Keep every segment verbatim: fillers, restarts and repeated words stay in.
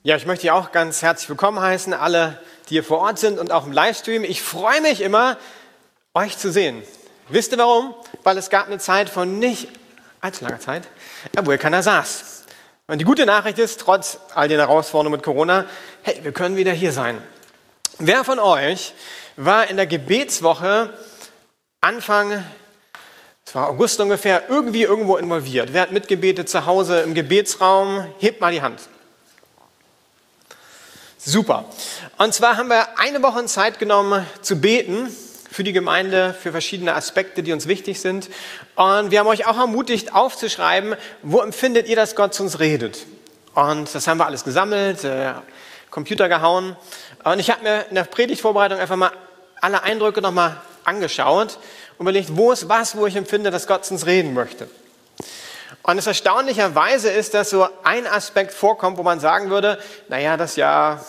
Ja, ich möchte Sie auch ganz herzlich willkommen heißen, alle, die hier vor Ort sind und auch im Livestream. Ich freue mich immer, euch zu sehen. Wisst ihr warum? Weil es gab eine Zeit von nicht allzu langer Zeit, wo hier keiner saß. Und die gute Nachricht ist, trotz all den Herausforderungen mit Corona, hey, wir können wieder hier sein. Wer von euch war in der Gebetswoche Anfang, es war August ungefähr, irgendwie irgendwo involviert? Wer hat mitgebetet zu Hause im Gebetsraum? Hebt mal die Hand. Super. Und zwar haben wir eine Woche Zeit genommen zu beten für die Gemeinde, für verschiedene Aspekte, die uns wichtig sind. Und wir haben euch auch ermutigt, aufzuschreiben, wo empfindet ihr, dass Gott zu uns redet. Und das haben wir alles gesammelt, äh, Computer gehauen. Und ich habe mir in der Predigtvorbereitung einfach mal alle Eindrücke nochmal angeschaut und überlegt, wo ist was, wo ich empfinde, dass Gott zu uns reden möchte. Und es erstaunlicherweise ist, dass so ein Aspekt vorkommt, wo man sagen würde, naja, das ist ja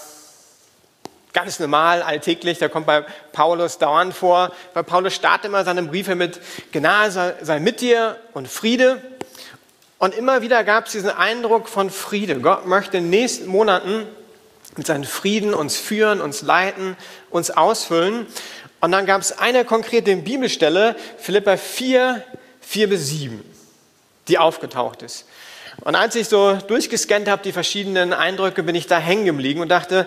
ganz normal, alltäglich, der kommt bei Paulus dauernd vor. Weil Paulus startet immer seine Briefe mit Gnade sei mit dir und Friede. Und immer wieder gab es diesen Eindruck von Friede. Gott möchte in den nächsten Monaten mit seinem Frieden uns führen, uns leiten, uns ausfüllen. Und dann gab es eine konkrete Bibelstelle, Philipper vier, vier bis sieben. Die aufgetaucht ist. Und als ich so durchgescannt habe, die verschiedenen Eindrücke, bin ich da hängen geblieben und dachte,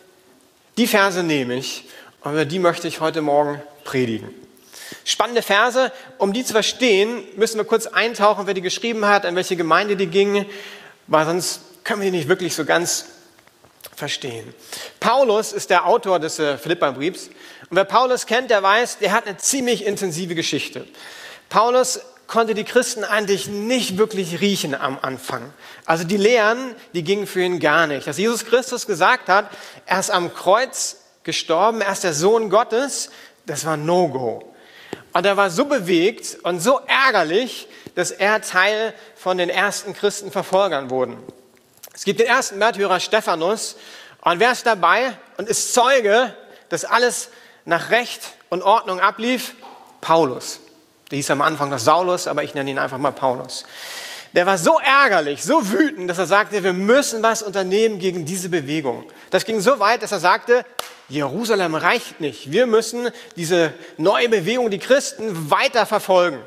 die Verse nehme ich und über die möchte ich heute Morgen predigen. Spannende Verse, um die zu verstehen, müssen wir kurz eintauchen, wer die geschrieben hat, an welche Gemeinde die ging, weil sonst können wir die nicht wirklich so ganz verstehen. Paulus ist der Autor des äh, Philipperbriefs und wer Paulus kennt, der weiß, der hat eine ziemlich intensive Geschichte. Paulus konnte die Christen eigentlich nicht wirklich riechen am Anfang. Also die Lehren, die gingen für ihn gar nicht. Dass Jesus Christus gesagt hat, er ist am Kreuz gestorben, er ist der Sohn Gottes, das war No-Go. Und er war so bewegt und so ärgerlich, dass er Teil von den ersten Christenverfolgern wurde. Es gibt den ersten Märtyrer Stephanus und wer ist dabei und ist Zeuge, dass alles nach Recht und Ordnung ablief? Paulus. Der hieß am Anfang noch Saulus, aber ich nenne ihn einfach mal Paulus. Der war so ärgerlich, so wütend, dass er sagte, wir müssen was unternehmen gegen diese Bewegung. Das ging so weit, dass er sagte, Jerusalem reicht nicht. Wir müssen diese neue Bewegung, die Christen, weiter verfolgen.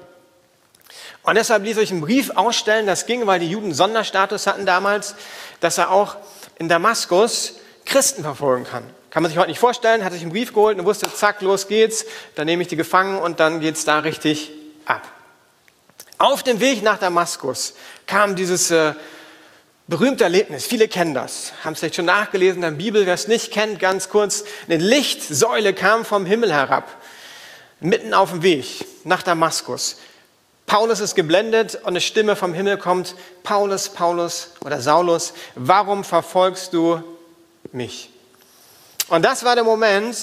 Und deshalb ließ er sich einen Brief ausstellen, das ging, weil die Juden Sonderstatus hatten damals, dass er auch in Damaskus Christen verfolgen kann. Kann man sich heute nicht vorstellen, hat sich einen Brief geholt und wusste, zack, los geht's, dann nehme ich die gefangen und dann geht's da richtig ab. Auf dem Weg nach Damaskus kam dieses äh, berühmte Erlebnis, viele kennen das, haben es vielleicht schon nachgelesen in der Bibel, wer es nicht kennt, ganz kurz, eine Lichtsäule kam vom Himmel herab, mitten auf dem Weg nach Damaskus. Paulus ist geblendet und eine Stimme vom Himmel kommt, Paulus, Paulus oder Saulus, warum verfolgst du mich? Und das war der Moment,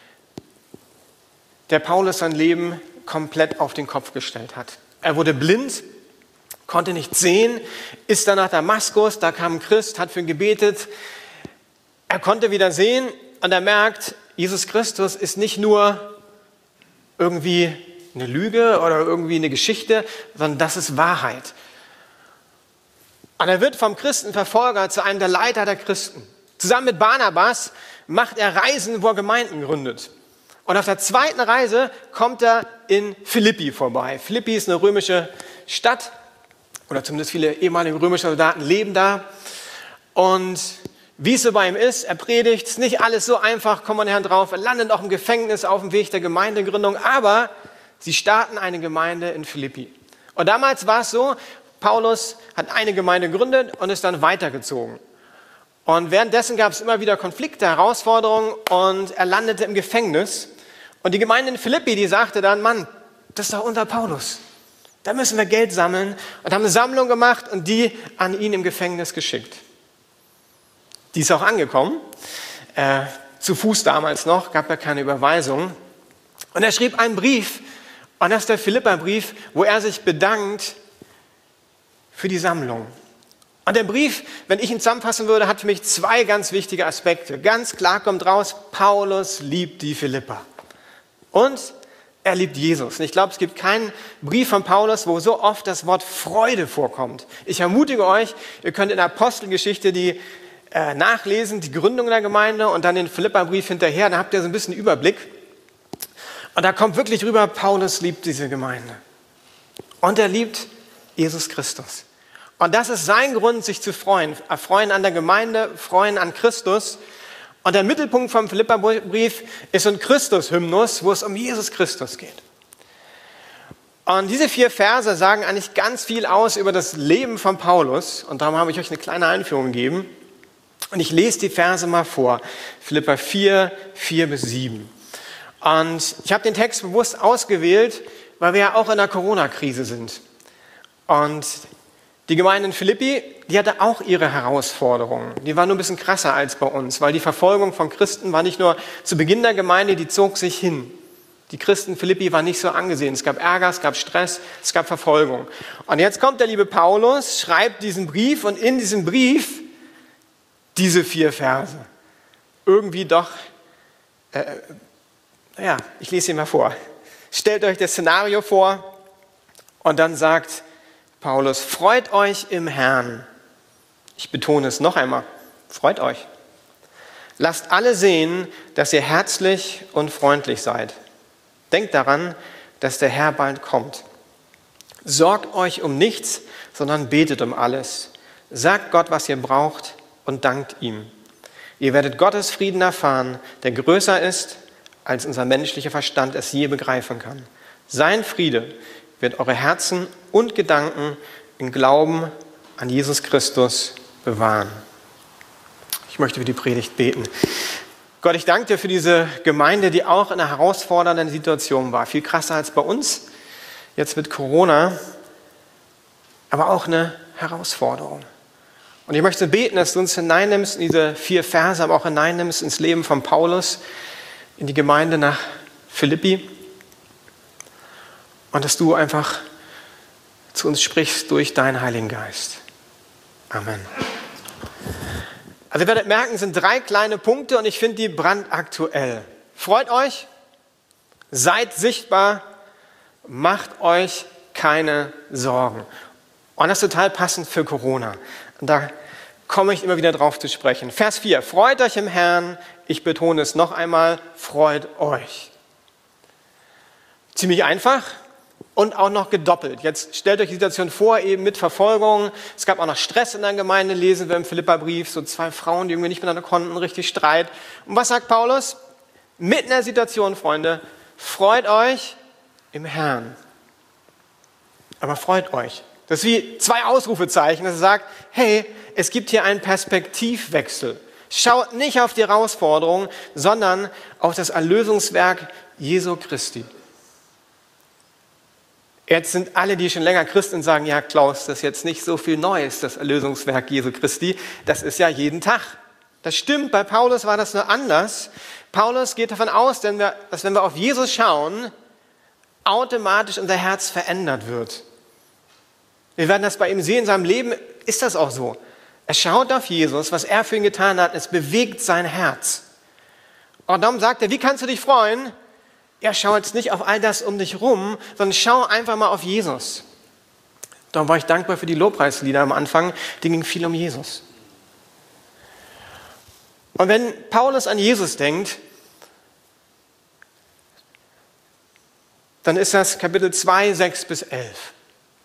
der Paulus sein Leben komplett auf den Kopf gestellt hat. Er wurde blind, konnte nichts sehen, ist dann nach Damaskus, da kam ein Christ, hat für ihn gebetet. Er konnte wieder sehen und er merkt, Jesus Christus ist nicht nur irgendwie eine Lüge oder irgendwie eine Geschichte, sondern das ist Wahrheit. Und er wird vom Christenverfolger zu einem der Leiter der Christen. Zusammen mit Barnabas macht er Reisen, wo er Gemeinden gründet. Und auf der zweiten Reise kommt er in Philippi vorbei. Philippi ist eine römische Stadt, oder zumindest viele ehemalige römische Soldaten leben da. Und wie es so bei ihm ist, er predigt, ist nicht alles so einfach, kommt man Herrn drauf. Er landet auch im Gefängnis auf dem Weg der Gemeindegründung, aber sie starten eine Gemeinde in Philippi. Und damals war es so, Paulus hat eine Gemeinde gegründet und ist dann weitergezogen. Und währenddessen gab es immer wieder Konflikte, Herausforderungen und er landete im Gefängnis. Und die Gemeinde in Philippi, die sagte dann, Mann, das ist doch unser Paulus. Da müssen wir Geld sammeln und haben eine Sammlung gemacht und die an ihn im Gefängnis geschickt. Die ist auch angekommen, äh, zu Fuß damals noch, gab ja keine Überweisung. Und er schrieb einen Brief und das ist der Philipperbrief, wo er sich bedankt für die Sammlung. Und der Brief, wenn ich ihn zusammenfassen würde, hat für mich zwei ganz wichtige Aspekte. Ganz klar kommt raus, Paulus liebt die Philipper. Und er liebt Jesus. Und ich glaube, es gibt keinen Brief von Paulus, wo so oft das Wort Freude vorkommt. Ich ermutige euch, ihr könnt in der Apostelgeschichte die äh, nachlesen, die Gründung der Gemeinde und dann den Philipperbrief hinterher, dann habt ihr so ein bisschen Überblick. Und da kommt wirklich rüber, Paulus liebt diese Gemeinde. Und er liebt Jesus Christus. Und das ist sein Grund, sich zu freuen. Freuen an der Gemeinde, freuen an Christus. Und der Mittelpunkt vom Philipperbrief ist ein Christus-Hymnus, wo es um Jesus Christus geht. Und diese vier Verse sagen eigentlich ganz viel aus über das Leben von Paulus. Und darum habe ich euch eine kleine Einführung gegeben. Und ich lese die Verse mal vor. Philipper vier, vier bis sieben. Und ich habe den Text bewusst ausgewählt, weil wir ja auch in der Corona-Krise sind. Und die Gemeinde in Philippi, die hatte auch ihre Herausforderungen. Die war nur ein bisschen krasser als bei uns, weil die Verfolgung von Christen war nicht nur zu Beginn der Gemeinde, die zog sich hin. Die Christen in Philippi waren nicht so angesehen. Es gab Ärger, es gab Stress, es gab Verfolgung. Und jetzt kommt der liebe Paulus, schreibt diesen Brief und in diesem Brief diese vier Verse. Irgendwie doch, äh, naja, ich lese sie mal vor. Stellt euch das Szenario vor und dann sagt Paulus, freut euch im Herrn. Ich betone es noch einmal, freut euch. Lasst alle sehen, dass ihr herzlich und freundlich seid. Denkt daran, dass der Herr bald kommt. Sorgt euch um nichts, sondern betet um alles. Sagt Gott, was ihr braucht und dankt ihm. Ihr werdet Gottes Frieden erfahren, der größer ist, als unser menschlicher Verstand es je begreifen kann. Sein Friede wird eure Herzen und Gedanken im Glauben an Jesus Christus bewahren. Ich möchte für die Predigt beten. Gott, ich danke dir für diese Gemeinde, die auch in einer herausfordernden Situation war. Viel krasser als bei uns, jetzt mit Corona, aber auch eine Herausforderung. Und ich möchte beten, dass du uns hineinnimmst in diese vier Verse, aber auch hineinnimmst ins Leben von Paulus, in die Gemeinde nach Philippi. Und dass du einfach zu uns sprichst durch deinen Heiligen Geist. Amen. Also ihr werdet merken, es sind drei kleine Punkte und ich finde die brandaktuell. Freut euch, seid sichtbar, macht euch keine Sorgen. Und das ist total passend für Corona. Und da komme ich immer wieder drauf zu sprechen. Vers vier, freut euch im Herrn. Ich betone es noch einmal, freut euch. Ziemlich einfach und auch noch gedoppelt. Jetzt stellt euch die Situation vor, eben mit Verfolgung. Es gab auch noch Stress in der Gemeinde, lesen wir im Philipperbrief. So zwei Frauen, die irgendwie nicht miteinander konnten, richtig Streit. Und was sagt Paulus? Mitten in der Situation, Freunde, freut euch im Herrn. Aber freut euch. Das ist wie zwei Ausrufezeichen, dass er sagt, hey, es gibt hier einen Perspektivwechsel. Schaut nicht auf die Herausforderung, sondern auf das Erlösungswerk Jesu Christi. Jetzt sind alle, die schon länger Christen sind, sagen, ja Klaus, das ist jetzt nicht so viel Neues, das Erlösungswerk Jesu Christi. Das ist ja jeden Tag. Das stimmt, bei Paulus war das nur anders. Paulus geht davon aus, dass wenn wir auf Jesus schauen, automatisch unser Herz verändert wird. Wir werden das bei ihm sehen, in seinem Leben ist das auch so. Er schaut auf Jesus, was er für ihn getan hat, es bewegt sein Herz. Und darum sagt er, wie kannst du dich freuen? Er schaut jetzt nicht auf all das um dich rum, sondern schau einfach mal auf Jesus. Darum war ich dankbar für die Lobpreislieder am Anfang, die gingen viel um Jesus. Und wenn Paulus an Jesus denkt, dann ist das Kapitel zwei, sechs bis elf.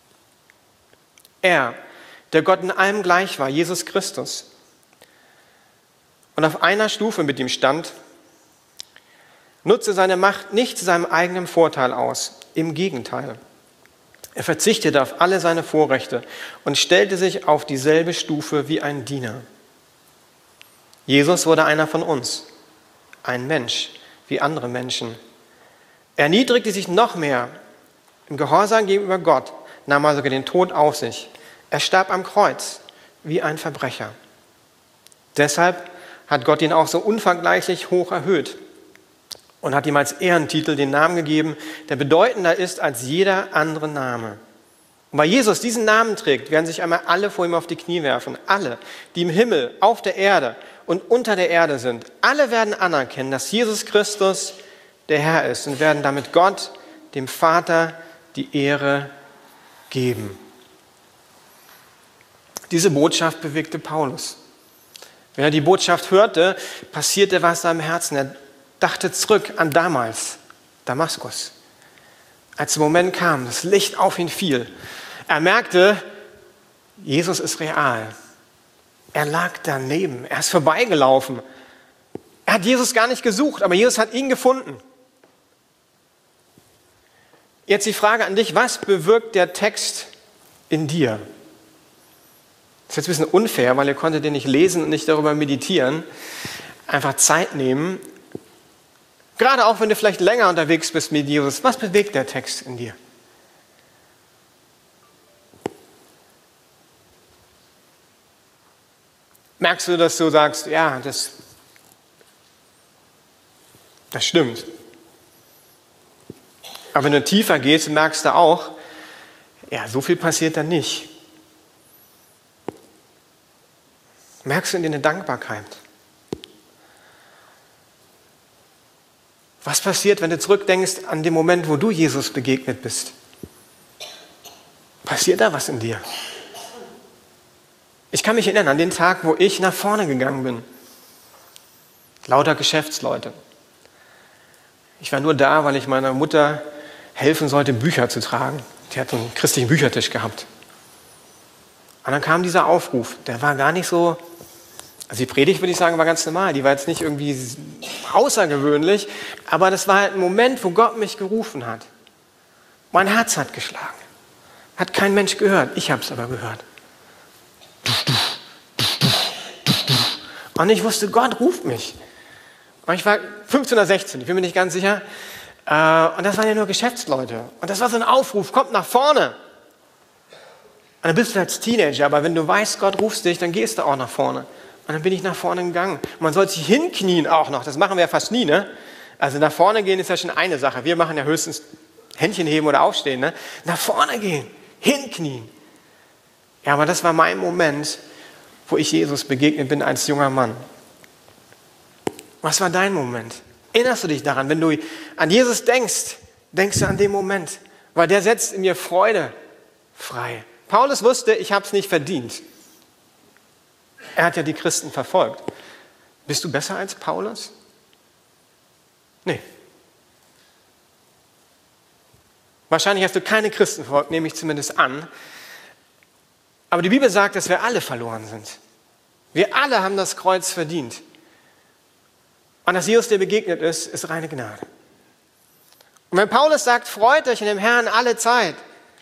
Er, der Gott in allem gleich war, Jesus Christus, und auf einer Stufe mit ihm stand, nutzte seine Macht nicht zu seinem eigenen Vorteil aus. Im Gegenteil. Er verzichtete auf alle seine Vorrechte und stellte sich auf dieselbe Stufe wie ein Diener. Jesus wurde einer von uns, ein Mensch wie andere Menschen. Er erniedrigte sich noch mehr. Im Gehorsam gegenüber Gott nahm er sogar den Tod auf sich. Er starb am Kreuz wie ein Verbrecher. Deshalb hat Gott ihn auch so unvergleichlich hoch erhöht und hat ihm als Ehrentitel den Namen gegeben, der bedeutender ist als jeder andere Name. Und weil Jesus diesen Namen trägt, werden sich einmal alle vor ihm auf die Knie werfen. Alle, die im Himmel, auf der Erde und unter der Erde sind. Alle werden anerkennen, dass Jesus Christus der Herr ist und werden damit Gott, dem Vater, die Ehre geben. Diese Botschaft bewegte Paulus. Wenn er die Botschaft hörte, passierte was in seinem Herzen. Er dachte zurück an damals, Damaskus. Als der Moment kam, das Licht auf ihn fiel. Er merkte, Jesus ist real. Er lag daneben, er ist vorbeigelaufen. Er hat Jesus gar nicht gesucht, aber Jesus hat ihn gefunden. Jetzt die Frage an dich, was bewirkt der Text in dir? Das ist jetzt ein bisschen unfair, weil ihr konntet den nicht lesen und nicht darüber meditieren. Einfach Zeit nehmen. Gerade auch, wenn du vielleicht länger unterwegs bist mit Jesus. Was bewegt der Text in dir? Merkst du, dass du sagst, ja, das, das stimmt. Aber wenn du tiefer gehst, merkst du auch, ja, so viel passiert da nicht. Merkst du in dir eine Dankbarkeit? Was passiert, wenn du zurückdenkst an den Moment, wo du Jesus begegnet bist? Passiert da was in dir? Ich kann mich erinnern an den Tag, wo ich nach vorne gegangen bin. Lauter Geschäftsleute. Ich war nur da, weil ich meiner Mutter helfen sollte, Bücher zu tragen. Die hat einen christlichen Büchertisch gehabt. Und dann kam dieser Aufruf. Der war gar nicht so, also die Predigt, würde ich sagen, war ganz normal. Die war jetzt nicht irgendwie außergewöhnlich, aber das war halt ein Moment, wo Gott mich gerufen hat. Mein Herz hat geschlagen. Hat kein Mensch gehört. Ich habe es aber gehört. Und ich wusste, Gott ruft mich. Und ich war fünfzehn oder sechzehn, ich bin mir nicht ganz sicher. Und das waren ja nur Geschäftsleute. Und das war so ein Aufruf, kommt nach vorne. Und dann bist du als Teenager, aber wenn du weißt, Gott ruft dich, dann gehst du auch nach vorne. Und dann bin ich nach vorne gegangen. Man soll sich hinknien auch noch, das machen wir ja fast nie, ne? Also nach vorne gehen ist ja schon eine Sache. Wir machen ja höchstens Händchen heben oder aufstehen, ne? Nach vorne gehen, hinknien. Ja, aber das war mein Moment, wo ich Jesus begegnet bin als junger Mann. Was war dein Moment? Erinnerst du dich daran? Wenn du an Jesus denkst, denkst du an den Moment, weil der setzt in mir Freude frei. Paulus wusste, ich habe es nicht verdient. Er hat ja die Christen verfolgt. Bist du besser als Paulus? Nee. Wahrscheinlich hast du keine Christen verfolgt, nehme ich zumindest an. Aber die Bibel sagt, dass wir alle verloren sind. Wir alle haben das Kreuz verdient. Und dass Jesus dir begegnet ist, ist reine Gnade. Und wenn Paulus sagt, freut euch in dem Herrn alle Zeit,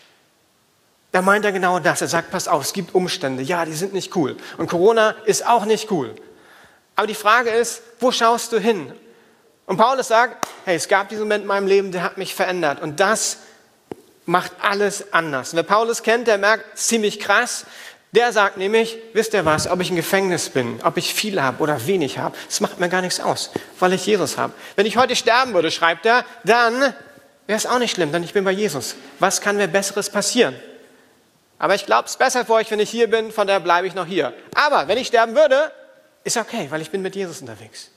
dann meint er genau das. Er sagt, passt auf, es gibt Umstände. Ja, die sind nicht cool. Und Corona ist auch nicht cool. Aber die Frage ist, wo schaust du hin? Und Paulus sagt, hey, es gab diesen Moment in meinem Leben, der hat mich verändert. Und das macht alles anders. Und wer Paulus kennt, der merkt, ziemlich krass. Der sagt nämlich, wisst ihr was, ob ich im Gefängnis bin, ob ich viel habe oder wenig habe, das macht mir gar nichts aus, weil ich Jesus habe. Wenn ich heute sterben würde, schreibt er, dann wäre es auch nicht schlimm, denn ich bin bei Jesus. Was kann mir Besseres passieren? Aber ich glaube, es ist besser für euch, wenn ich hier bin, von daher bleibe ich noch hier. Aber wenn ich sterben würde, ist okay, weil ich bin mit Jesus unterwegs.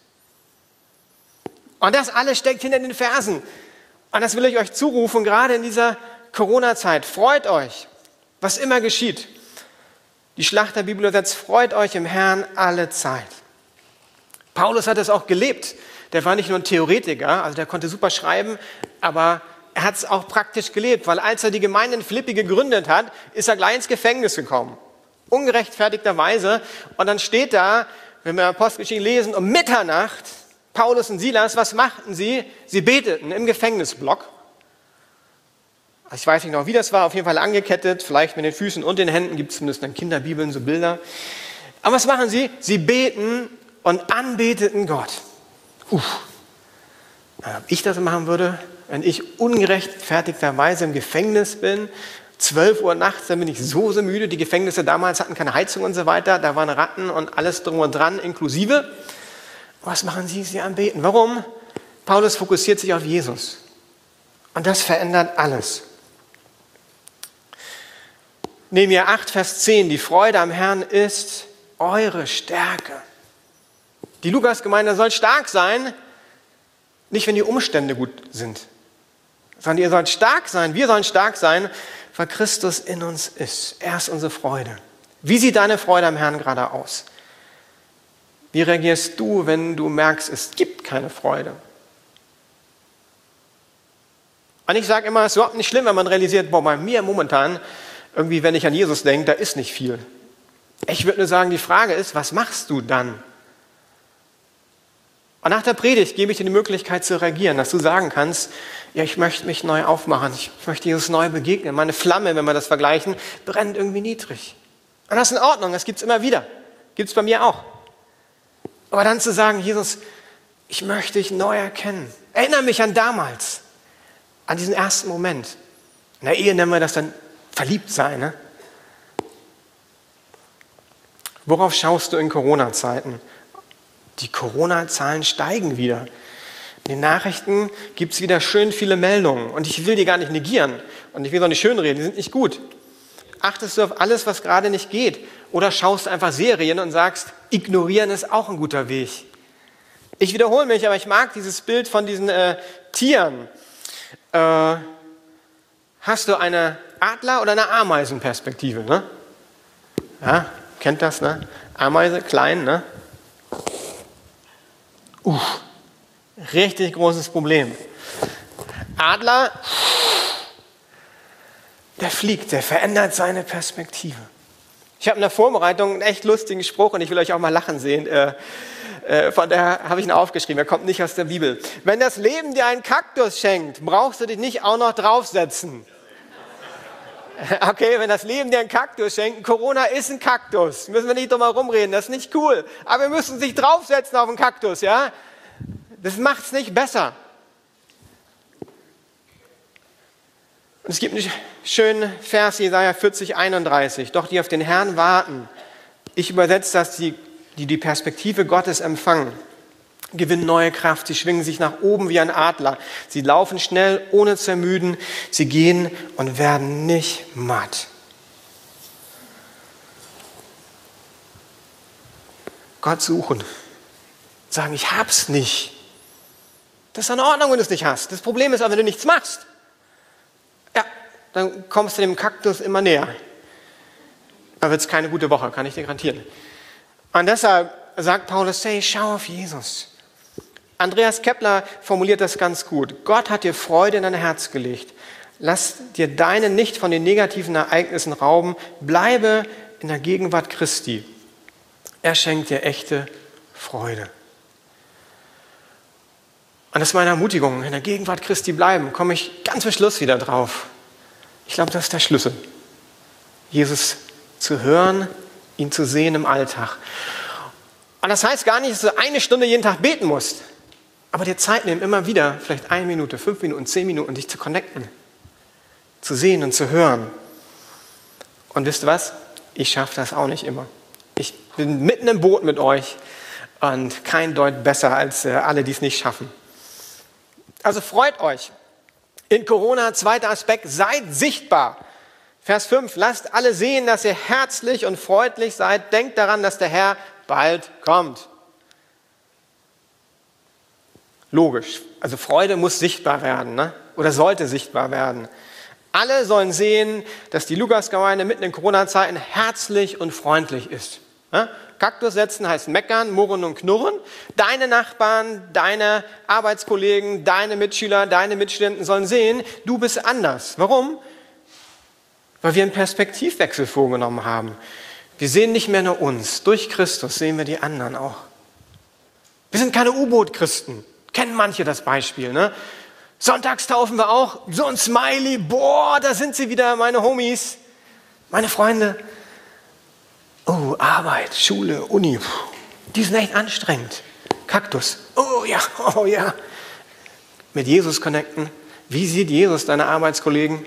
Und das alles steckt hinter den Versen. Und das will ich euch zurufen, gerade in dieser Corona-Zeit. Freut euch, was immer geschieht. Die Schlachterbibel übersetzt, freut euch im Herrn alle Zeit. Paulus hat es auch gelebt. Der war nicht nur ein Theoretiker, also der konnte super schreiben, aber er hat es auch praktisch gelebt, weil als er die Gemeinde in Philippi gegründet hat, ist er gleich ins Gefängnis gekommen. Ungerechtfertigterweise. Und dann steht da, wenn wir Apostelgeschichte lesen, um Mitternacht, Paulus und Silas, was machten sie? Sie beteten im Gefängnisblock. Ich weiß nicht noch, wie das war, auf jeden Fall angekettet, vielleicht mit den Füßen und den Händen, gibt es zumindest in Kinderbibeln so Bilder. Aber was machen sie? Sie beten und anbeteten Gott. Uff. Ob ich das machen würde, wenn ich ungerechtfertigterweise im Gefängnis bin, zwölf Uhr nachts, dann bin ich so, so müde. Die Gefängnisse damals hatten keine Heizung und so weiter, da waren Ratten und alles drum und dran inklusive. Was machen sie? Sie anbeten. Warum? Paulus fokussiert sich auf Jesus. Und das verändert alles. Nehemiah acht, Vers zehn, die Freude am Herrn ist eure Stärke. Die Lukas-Gemeinde soll stark sein, nicht wenn die Umstände gut sind, sondern ihr sollt stark sein, wir sollen stark sein, weil Christus in uns ist. Er ist unsere Freude. Wie sieht deine Freude am Herrn gerade aus? Wie reagierst du, wenn du merkst, es gibt keine Freude? Und ich sage immer, es ist überhaupt nicht schlimm, wenn man realisiert, boah, bei mir momentan, irgendwie, wenn ich an Jesus denke, da ist nicht viel. Ich würde nur sagen, die Frage ist, was machst du dann? Und nach der Predigt gebe ich dir die Möglichkeit zu reagieren, dass du sagen kannst, ja, ich möchte mich neu aufmachen, ich möchte Jesus neu begegnen. Meine Flamme, wenn wir das vergleichen, brennt irgendwie niedrig. Und das ist in Ordnung, das gibt es immer wieder. Gibt es bei mir auch. Aber dann zu sagen, Jesus, ich möchte dich neu erkennen. Erinnere mich an damals, an diesen ersten Moment. In der Ehe nennen wir das dann verliebt sein. Ne? Worauf schaust du in Corona-Zeiten? Die Corona-Zahlen steigen wieder. In den Nachrichten gibt es wieder schön viele Meldungen. Und ich will die gar nicht negieren. Und ich will auch nicht schönreden, die sind nicht gut. Achtest du auf alles, was gerade nicht geht? Oder schaust du einfach Serien und sagst, ignorieren ist auch ein guter Weg. Ich wiederhole mich, aber ich mag dieses Bild von diesen äh, Tieren. Äh, hast du eine Adler- oder eine Ameisenperspektive? Ne? Ja, kennt das, ne? Ameise, klein, ne? Uff, richtig großes Problem. Adler, der fliegt, der verändert seine Perspektive. Ich habe in der Vorbereitung einen echt lustigen Spruch und ich will euch auch mal lachen sehen. Äh, äh, von daher habe ich ihn aufgeschrieben, er kommt nicht aus der Bibel. Wenn das Leben dir einen Kaktus schenkt, brauchst du dich nicht auch noch draufsetzen. Okay, wenn das Leben dir einen Kaktus schenkt, Corona ist ein Kaktus. Müssen wir nicht drum herum reden, das ist nicht cool. Aber wir müssen sich draufsetzen auf einen Kaktus, ja? Das macht es nicht besser. Und es gibt einen schönen Vers, Jesaja vierzig, einunddreißig. Doch die auf den Herrn warten, ich übersetze das, die die, die Perspektive Gottes empfangen, gewinnen neue Kraft, sie schwingen sich nach oben wie ein Adler. Sie laufen schnell, ohne zu ermüden. Sie gehen und werden nicht matt. Gott suchen. Sagen, ich hab's nicht. Das ist in Ordnung, wenn du es nicht hast. Das Problem ist aber, wenn du nichts machst, ja, dann kommst du dem Kaktus immer näher. Da wird es keine gute Woche, kann ich dir garantieren. Und deshalb sagt Paulus, hey, schau auf Jesus. Andreas Kepler formuliert das ganz gut. Gott hat dir Freude in dein Herz gelegt. Lass dir deine nicht von den negativen Ereignissen rauben. Bleibe in der Gegenwart Christi. Er schenkt dir echte Freude. Und das ist meine Ermutigung. In der Gegenwart Christi bleiben. Komme ich ganz zum Schluss wieder drauf. Ich glaube, das ist der Schlüssel. Jesus zu hören, ihn zu sehen im Alltag. Und das heißt gar nicht, dass du eine Stunde jeden Tag beten musst. Aber dir Zeit nehmen, immer wieder, vielleicht eine Minute, fünf Minuten, zehn Minuten, dich zu connecten. Zu sehen und zu hören. Und wisst ihr was? Ich schaffe das auch nicht immer. Ich bin mitten im Boot mit euch und kein Deut besser als äh, alle, die es nicht schaffen. Also freut euch. In Corona, zweiter Aspekt, seid sichtbar. Vers fünf, lasst alle sehen, dass ihr herzlich und freundlich seid. Denkt daran, dass der Herr bald kommt. Logisch. Also Freude muss sichtbar werden, ne? Oder sollte sichtbar werden. Alle sollen sehen, dass die Lukasgemeinde mitten in Corona-Zeiten herzlich und freundlich ist. Ne? Kaktus setzen heißt meckern, murren und knurren. Deine Nachbarn, deine Arbeitskollegen, deine Mitschüler, deine Mitstudenten sollen sehen, du bist anders. Warum? Weil wir einen Perspektivwechsel vorgenommen haben. Wir sehen nicht mehr nur uns. Durch Christus sehen wir die anderen auch. Wir sind keine U-Boot-Christen. Kennen manche das Beispiel, ne? Sonntags taufen wir auch. So ein Smiley. Boah, da sind sie wieder, meine Homies, meine Freunde. Oh, Arbeit, Schule, Uni. Puh, die sind echt anstrengend. Kaktus. Oh ja, oh ja. Mit Jesus connecten. Wie sieht Jesus deine Arbeitskollegen?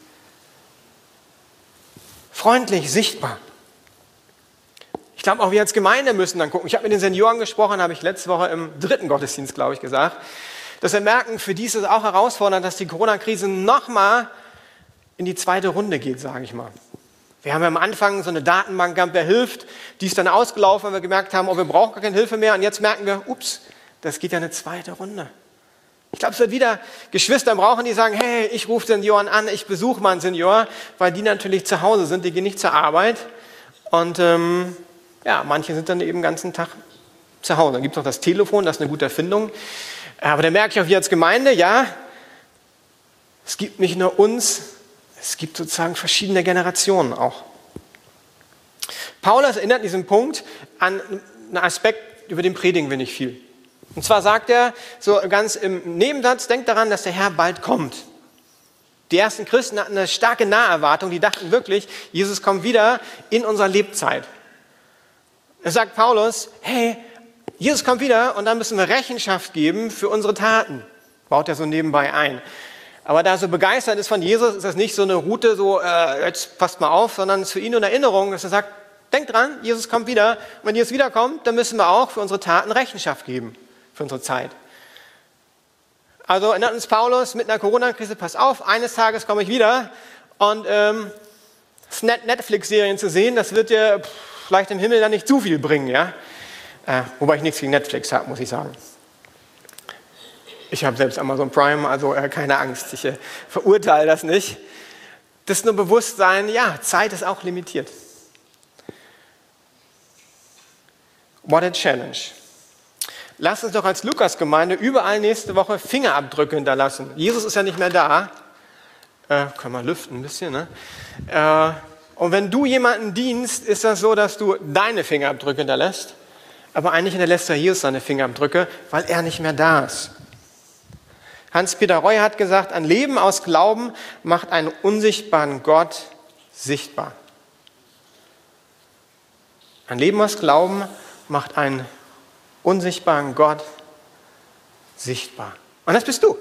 Freundlich, sichtbar. Ich glaube, auch wir als Gemeinde müssen dann gucken. Ich habe mit den Senioren gesprochen, habe ich letzte Woche im dritten Gottesdienst, glaube ich, gesagt, dass wir merken, für die ist es auch herausfordernd, dass die Corona-Krise nochmal in die zweite Runde geht, sage ich mal. Wir haben ja am Anfang so eine Datenbank gehabt, wer hilft. Die ist dann ausgelaufen, weil wir gemerkt haben, oh, wir brauchen gar keine Hilfe mehr. Und jetzt merken wir, ups, das geht ja eine zweite Runde. Ich glaube, es wird wieder Geschwister brauchen, die sagen, hey, ich rufe Senioren an, ich besuche mal einen Senior, weil die natürlich zu Hause sind, die gehen nicht zur Arbeit. Und ähm, ja, manche sind dann eben den ganzen Tag zu Hause. Dann gibt es noch das Telefon, das ist eine gute Erfindung. Aber da merke ich auch, wir als Gemeinde, ja, es gibt nicht nur uns, es gibt sozusagen verschiedene Generationen auch. Paulus erinnert in diesem Punkt an einen Aspekt, über den predigen wir nicht viel. Und zwar sagt er so ganz im Nebensatz, denkt daran, dass der Herr bald kommt. Die ersten Christen hatten eine starke Naherwartung, die dachten wirklich, Jesus kommt wieder in unserer Lebzeit. Da sagt Paulus, hey, Jesus kommt wieder und dann müssen wir Rechenschaft geben für unsere Taten. Baut er so nebenbei ein. Aber da er so begeistert ist von Jesus, ist das nicht so eine Route, so äh, jetzt passt mal auf, sondern es ist für ihn eine Erinnerung, dass er sagt, denkt dran, Jesus kommt wieder. Und wenn Jesus wiederkommt, dann müssen wir auch für unsere Taten Rechenschaft geben, für unsere Zeit. Also erinnert uns Paulus mit einer Corona-Krise, pass auf, eines Tages komme ich wieder und ähm, Netflix-Serien zu sehen, das wird dir pff, vielleicht im Himmel dann nicht zu viel bringen, ja. Äh, wobei ich nichts gegen Netflix habe, muss ich sagen. Ich habe selbst Amazon Prime, also äh, keine Angst, ich äh, verurteile das nicht. Das ist nur Bewusstsein, ja, Zeit ist auch limitiert. What a challenge. Lasst uns doch als Lukas-Gemeinde überall nächste Woche Fingerabdrücke hinterlassen. Jesus ist ja nicht mehr da. Äh, können wir lüften ein bisschen, ne? Äh, und wenn du jemanden dienst, ist das so, dass du deine Fingerabdrücke hinterlässt. Aber eigentlich hinterlässt ja Jesus seine Fingerabdrücke, weil er nicht mehr da ist. Hans-Peter Reu hat gesagt, ein Leben aus Glauben macht einen unsichtbaren Gott sichtbar. Ein Leben aus Glauben macht einen unsichtbaren Gott sichtbar. Und das bist du.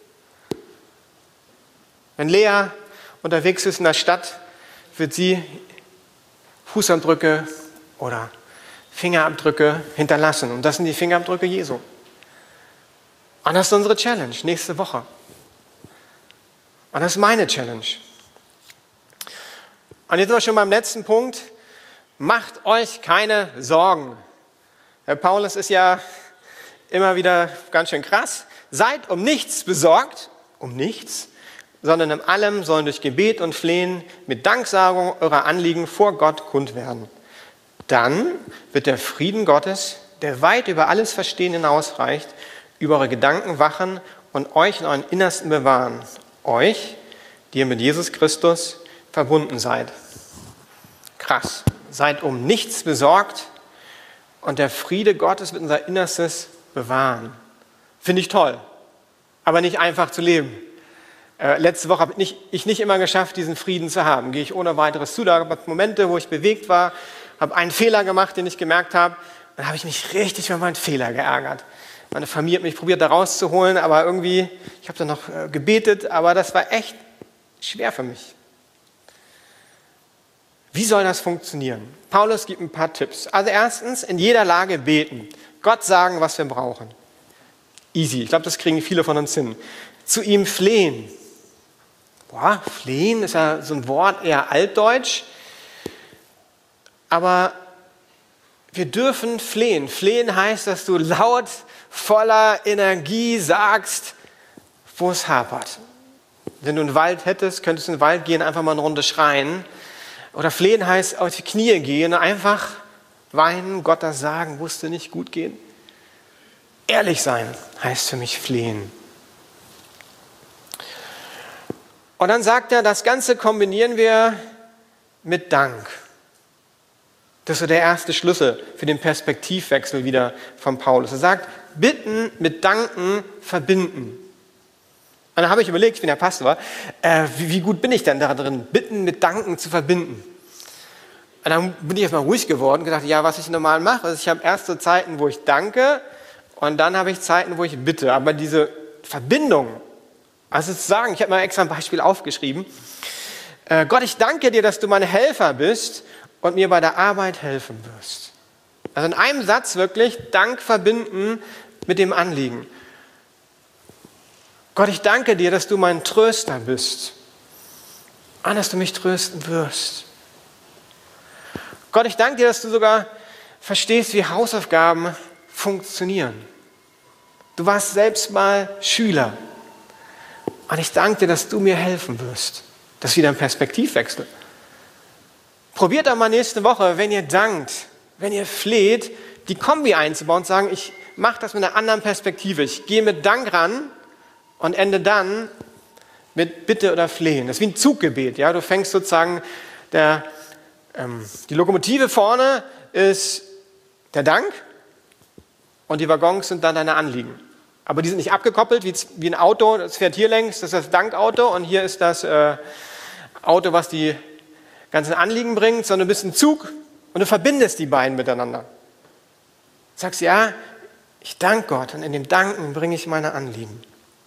Wenn Lea unterwegs ist in der Stadt, wird sie Fußabdrücke oder Fingerabdrücke hinterlassen. Und das sind die Fingerabdrücke Jesu. Und das ist unsere Challenge nächste Woche. Und das ist meine Challenge. Und jetzt sind wir schon beim letzten Punkt. Macht euch keine Sorgen. Herr Paulus ist ja immer wieder ganz schön krass. Seid um nichts besorgt, um nichts, sondern in allem sollen durch Gebet und Flehen mit Danksagung eure Anliegen vor Gott kund werden. Dann wird der Frieden Gottes, der weit über alles Verstehen hinausreicht, über eure Gedanken wachen und euch in euren Innersten bewahren. Euch, die ihr mit Jesus Christus verbunden seid. Krass. Seid um nichts besorgt und der Friede Gottes wird unser Innerstes bewahren. Finde ich toll, aber nicht einfach zu leben. Äh, letzte Woche habe ich, ich nicht immer geschafft, diesen Frieden zu haben. Gehe ich ohne weiteres zu. Da gab es Momente, wo ich bewegt war, habe einen Fehler gemacht, den ich gemerkt habe. Dann habe ich mich richtig über meinen Fehler geärgert. Meine Familie hat mich probiert, da rauszuholen, aber irgendwie, ich habe dann noch äh, gebetet, aber das war echt schwer für mich. Wie soll das funktionieren? Paulus gibt ein paar Tipps. Also erstens, in jeder Lage beten. Gott sagen, was wir brauchen. Easy. Ich glaube, das kriegen viele von uns hin. Zu ihm flehen. Boah, flehen ist ja so ein Wort, eher altdeutsch. Aber wir dürfen flehen. Flehen heißt, dass du laut, voller Energie sagst, wo es hapert. Wenn du einen Wald hättest, könntest du in den Wald gehen, einfach mal eine Runde schreien. Oder flehen heißt auf die Knie gehen und einfach weinen, Gott das sagen, musste nicht gut gehen. Ehrlich sein heißt für mich flehen. Und dann sagt er, das Ganze kombinieren wir mit Dank. Das ist so der erste Schlüssel für den Perspektivwechsel wieder von Paulus. Er sagt, bitten mit Danken verbinden. Und dann habe ich überlegt, ich bin ja Pastor, äh, wie, wie gut bin ich denn da drin, Bitten mit Danken zu verbinden? Und dann bin ich erstmal ruhig geworden und gedacht, ja, was ich normal mache, also ich habe erst so Zeiten, wo ich danke und dann habe ich Zeiten, wo ich bitte. Aber diese Verbindung, also zu sagen, ich habe mal extra ein Beispiel aufgeschrieben, äh, Gott, ich danke dir, dass du mein Helfer bist und mir bei der Arbeit helfen wirst. Also in einem Satz wirklich Dank verbinden mit dem Anliegen. Gott, ich danke dir, dass du mein Tröster bist und dass du mich trösten wirst. Gott, ich danke dir, dass du sogar verstehst, wie Hausaufgaben funktionieren. Du warst selbst mal Schüler und ich danke dir, dass du mir helfen wirst. Das ist wieder ein Perspektivwechsel. Probiert doch mal nächste Woche, wenn ihr dankt, wenn ihr fleht, die Kombi einzubauen und sagen, ich mache das mit einer anderen Perspektive. Ich gehe mit Dank ran und ende dann mit Bitte oder Flehen. Das ist wie ein Zuggebet. Ja? Du fängst sozusagen, der, ähm, die Lokomotive vorne ist der Dank und die Waggons sind dann deine Anliegen. Aber die sind nicht abgekoppelt wie, wie ein Auto, das fährt hier längs, das ist das Dankauto und hier ist das äh, Auto, was die ganzen Anliegen bringt, sondern du bist ein Zug und du verbindest die beiden miteinander. Du sagst, ja, ich danke Gott und in dem Danken bringe ich meine Anliegen.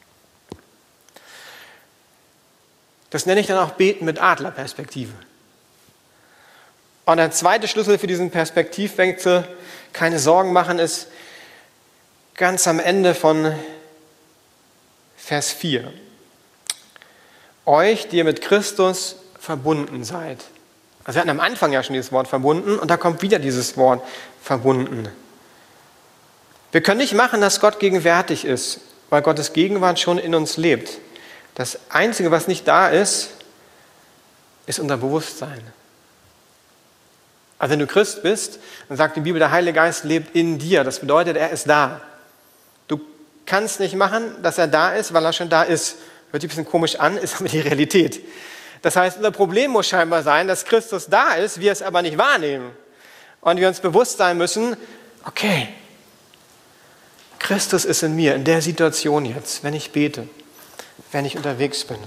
Das nenne ich dann auch Beten mit Adlerperspektive. Und der zweite Schlüssel für diesen Perspektivwechsel, keine Sorgen machen, ist ganz am Ende von Vers vier. Euch, die ihr mit Christus verbunden seid. Also wir hatten am Anfang ja schon dieses Wort verbunden und da kommt wieder dieses Wort verbunden. Wir können nicht machen, dass Gott gegenwärtig ist, weil Gottes Gegenwart schon in uns lebt. Das Einzige, was nicht da ist, ist unser Bewusstsein. Also wenn du Christ bist, dann sagt die Bibel, der Heilige Geist lebt in dir. Das bedeutet, er ist da. Du kannst nicht machen, dass er da ist, weil er schon da ist. Hört sich ein bisschen komisch an, ist aber die Realität. Das heißt, unser Problem muss scheinbar sein, dass Christus da ist, wir es aber nicht wahrnehmen. Und wir uns bewusst sein müssen, okay, Christus ist in mir, in der Situation jetzt, wenn ich bete, wenn ich unterwegs bin.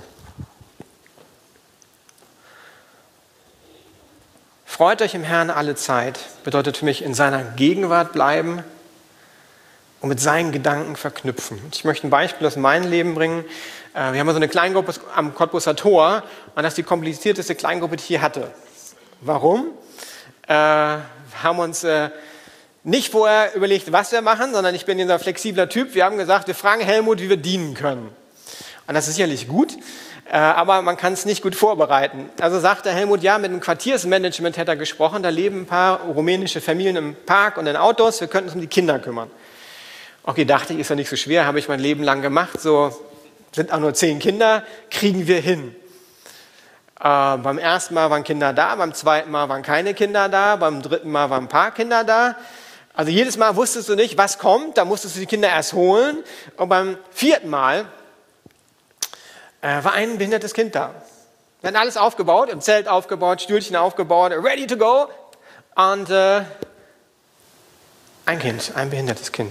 Freut euch im Herrn alle Zeit, bedeutet für mich in seiner Gegenwart bleiben und mit seinen Gedanken verknüpfen. Ich möchte ein Beispiel aus meinem Leben bringen. Wir haben so eine Kleingruppe am Cottbuser Tor und das ist die komplizierteste Kleingruppe, die ich je hatte. Warum? Äh, wir haben uns äh, nicht vorher überlegt, was wir machen, sondern ich bin dieser flexibler Typ. Wir haben gesagt, wir fragen Helmut, wie wir dienen können. Und das ist sicherlich gut, äh, aber man kann es nicht gut vorbereiten. Also sagte Helmut, ja, mit dem Quartiersmanagement hätte er gesprochen, da leben ein paar rumänische Familien im Park und in Autos, wir könnten uns um die Kinder kümmern. Okay, dachte ich, ist ja nicht so schwer, habe ich mein Leben lang gemacht, so sind auch nur zehn Kinder, kriegen wir hin. Äh, beim ersten Mal waren Kinder da, beim zweiten Mal waren keine Kinder da, beim dritten Mal waren ein paar Kinder da. Also jedes Mal wusstest du nicht, was kommt, da musstest du die Kinder erst holen. Und beim vierten Mal äh, war ein behindertes Kind da. Wir hatten alles aufgebaut, im Zelt aufgebaut, Stühlchen aufgebaut, ready to go. Und äh, ein Kind, ein behindertes Kind.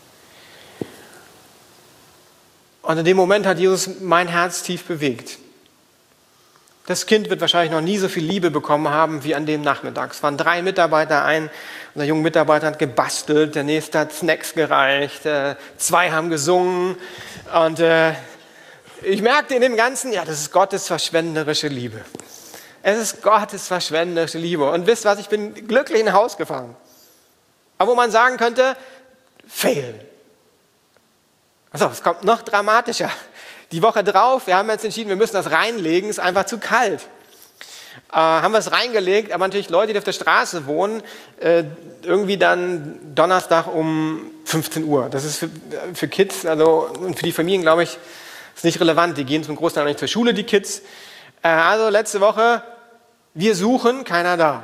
Und in dem Moment hat Jesus mein Herz tief bewegt. Das Kind wird wahrscheinlich noch nie so viel Liebe bekommen haben wie an dem Nachmittag. Es waren drei Mitarbeiter, ein unser junger Mitarbeiter hat gebastelt, der nächste hat Snacks gereicht, äh, zwei haben gesungen. Und äh, ich merkte in dem Ganzen, ja, das ist Gottes verschwenderische Liebe. Es ist Gottes verschwenderische Liebe. Und wisst was, ich bin glücklich nach Hause gefahren. Aber wo man sagen könnte, fail. Also, es kommt noch dramatischer. Die Woche drauf, wir haben jetzt entschieden, wir müssen das reinlegen, ist einfach zu kalt. Äh, haben wir es reingelegt, aber natürlich Leute, die auf der Straße wohnen, äh, irgendwie dann Donnerstag um fünfzehn Uhr. Das ist für, für Kids, also und für die Familien, glaube ich, ist nicht relevant. Die gehen zum Großteil nicht zur Schule, die Kids. Äh, also letzte Woche, wir suchen, keiner da.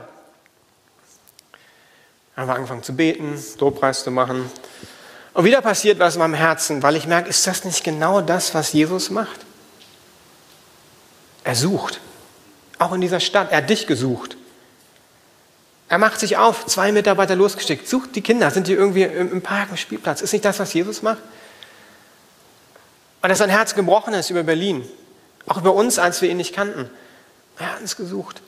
Haben wir angefangen zu beten, Lobpreis zu machen. Und wieder passiert was in meinem Herzen, weil ich merke, ist das nicht genau das, was Jesus macht? Er sucht. Auch in dieser Stadt. Er hat dich gesucht. Er macht sich auf, zwei Mitarbeiter losgeschickt. Sucht die Kinder. Sind die irgendwie im Park, im Spielplatz? Ist nicht das, was Jesus macht? Und dass sein Herz gebrochen ist über Berlin. Auch über uns, als wir ihn nicht kannten. Er hat uns gesucht.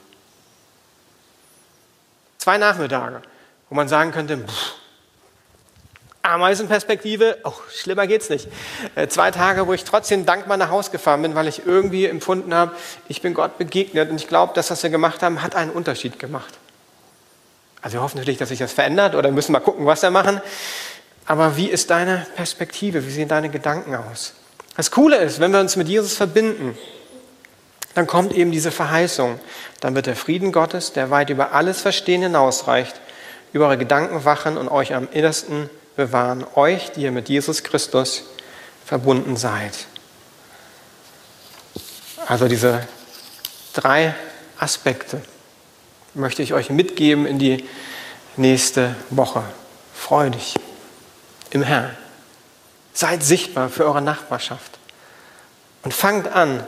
Zwei Nachmittage, wo man sagen könnte, pff, Ameisenperspektive, oh, schlimmer geht's nicht. Äh, zwei Tage, wo ich trotzdem dankbar nach Hause gefahren bin, weil ich irgendwie empfunden habe, ich bin Gott begegnet und ich glaube, das, was wir gemacht haben, hat einen Unterschied gemacht. Also wir hoffen natürlich, dass sich das verändert oder müssen mal gucken, was wir machen. Aber wie ist deine Perspektive? Wie sehen deine Gedanken aus? Das Coole ist, wenn wir uns mit Jesus verbinden, dann kommt eben diese Verheißung. Dann wird der Frieden Gottes, der weit über alles Verstehen hinausreicht, über eure Gedanken wachen und euch am innersten bewahren, euch, die ihr mit Jesus Christus verbunden seid. Also diese drei Aspekte möchte ich euch mitgeben in die nächste Woche. Freu dich im Herrn. Seid sichtbar für eure Nachbarschaft. Und fangt an,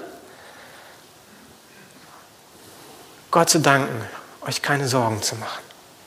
Gott zu danken, euch keine Sorgen zu machen.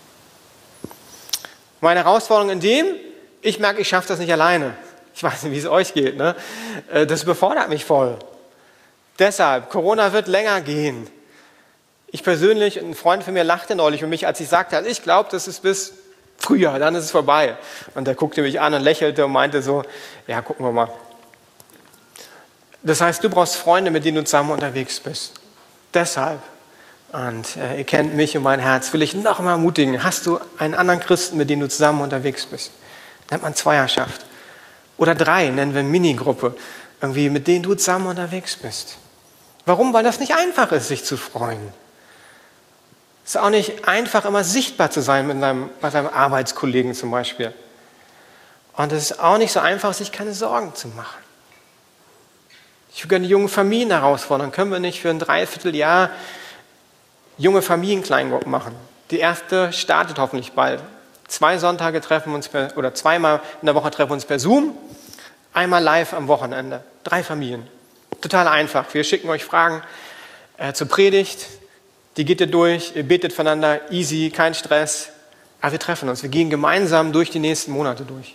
Meine Herausforderung in dem, ich merke, ich schaffe das nicht alleine. Ich weiß nicht, wie es euch geht. Ne? Das überfordert mich voll. Deshalb, Corona wird länger gehen. Ich persönlich, ein Freund von mir lachte neulich um mich, als ich sagte, ich glaube, das ist bis Frühjahr, dann ist es vorbei. Und der guckte mich an und lächelte und meinte so, ja, gucken wir mal. Das heißt, du brauchst Freunde, mit denen du zusammen unterwegs bist. Deshalb, und äh, ihr kennt mich und mein Herz, will ich noch mal ermutigen, hast du einen anderen Christen, mit dem du zusammen unterwegs bist? Nennt man Zweierschaft. Oder drei, nennen wir Minigruppe, irgendwie, mit denen du zusammen unterwegs bist. Warum? Weil das nicht einfach ist, sich zu freuen. Es ist auch nicht einfach, immer sichtbar zu sein mit seinem, bei seinem Arbeitskollegen zum Beispiel. Und es ist auch nicht so einfach, sich keine Sorgen zu machen. Ich will gerne die jungen Familien herausfordern. Können wir nicht für ein Dreivierteljahr junge Familienkleingruppen machen? Die erste startet hoffentlich bald. Zwei Sonntage treffen wir uns per, oder zweimal in der Woche treffen wir uns per Zoom, einmal live am Wochenende. Drei Familien. Total einfach. Wir schicken euch Fragen äh, zur Predigt. Die geht ihr durch, ihr betet voneinander, easy, kein Stress. Aber wir treffen uns, wir gehen gemeinsam durch die nächsten Monate durch.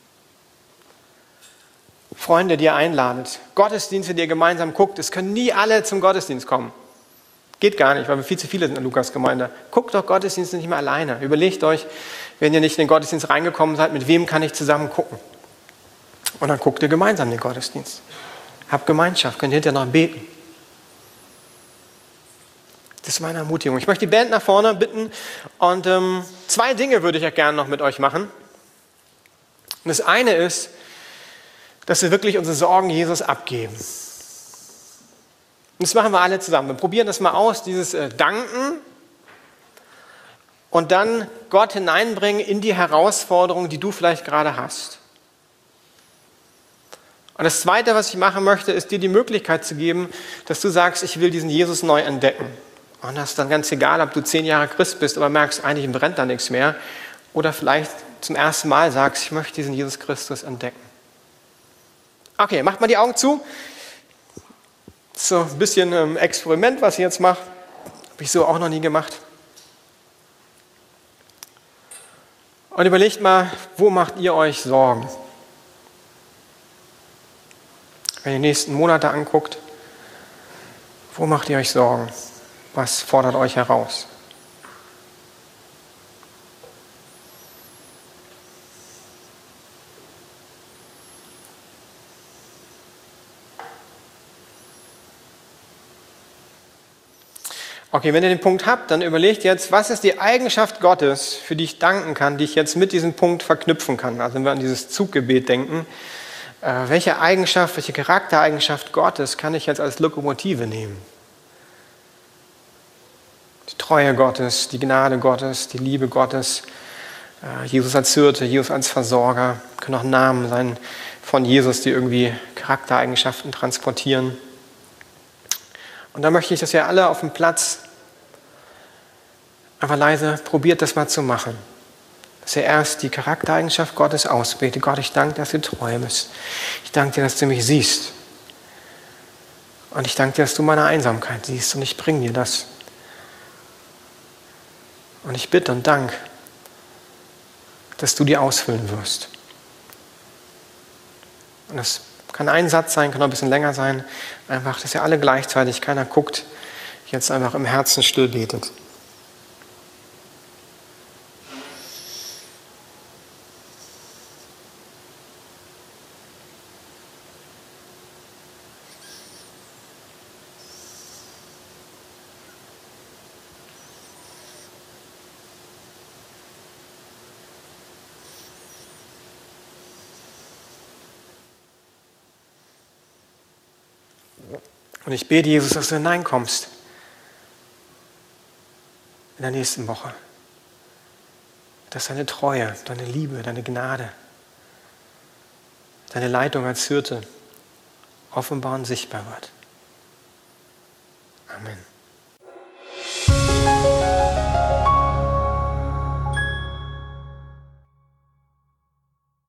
Freunde, die ihr einladet, Gottesdienste, die ihr gemeinsam guckt. Es können nie alle zum Gottesdienst kommen. Geht gar nicht, weil wir viel zu viele sind in der Lukas-Gemeinde. Guckt doch Gottesdienste nicht mehr alleine. Überlegt euch, wenn ihr nicht in den Gottesdienst reingekommen seid, mit wem kann ich zusammen gucken? Und dann guckt ihr gemeinsam den Gottesdienst. Habt Gemeinschaft, könnt hinterher noch beten. Das ist meine Ermutigung. Ich möchte die Band nach vorne bitten und ähm, zwei Dinge würde ich ja gerne noch mit euch machen. Und das eine ist, dass wir wirklich unsere Sorgen Jesus abgeben. Und das machen wir alle zusammen. Wir probieren das mal aus, dieses äh, Danken und dann Gott hineinbringen in die Herausforderung, die du vielleicht gerade hast. Und das Zweite, was ich machen möchte, ist dir die Möglichkeit zu geben, dass du sagst, ich will diesen Jesus neu entdecken. Und das ist dann ganz egal, ob du zehn Jahre Christ bist, aber merkst, eigentlich brennt da nichts mehr. Oder vielleicht zum ersten Mal sagst, ich möchte diesen Jesus Christus entdecken. Okay, macht mal die Augen zu. So ein bisschen ein Experiment, was ich jetzt mache. Habe ich so auch noch nie gemacht. Und überlegt mal, wo macht ihr euch Sorgen? Wenn ihr die nächsten Monate anguckt, wo macht ihr euch Sorgen? Was fordert euch heraus? Okay, wenn ihr den Punkt habt, dann überlegt jetzt, was ist die Eigenschaft Gottes, für die ich danken kann, die ich jetzt mit diesem Punkt verknüpfen kann. Also wenn wir an dieses Zuggebet denken, äh, welche Eigenschaft, welche Charaktereigenschaft Gottes kann ich jetzt als Lokomotive nehmen? Die Treue Gottes, die Gnade Gottes, die Liebe Gottes, äh, Jesus als Hirte, Jesus als Versorger, können auch Namen sein von Jesus, die irgendwie Charaktereigenschaften transportieren. Und da möchte ich, dass ihr alle auf dem Platz einfach leise probiert, das mal zu machen. Dass ihr erst die Charaktereigenschaft Gottes ausbetet. Gott, ich danke dir, dass du treu bist. Ich danke dir, dass du mich siehst. Und ich danke dir, dass du meine Einsamkeit siehst. Und ich bringe dir das. Und ich bitte und danke, dass du die ausfüllen wirst. Und das kann ein Satz sein, kann auch ein bisschen länger sein. Einfach, dass ihr alle gleichzeitig, keiner guckt, jetzt einfach im Herzen still betet. Und ich bete, Jesus, dass du hineinkommst in der nächsten Woche. Dass deine Treue, deine Liebe, deine Gnade, deine Leitung als Hirte offenbar und sichtbar wird. Amen.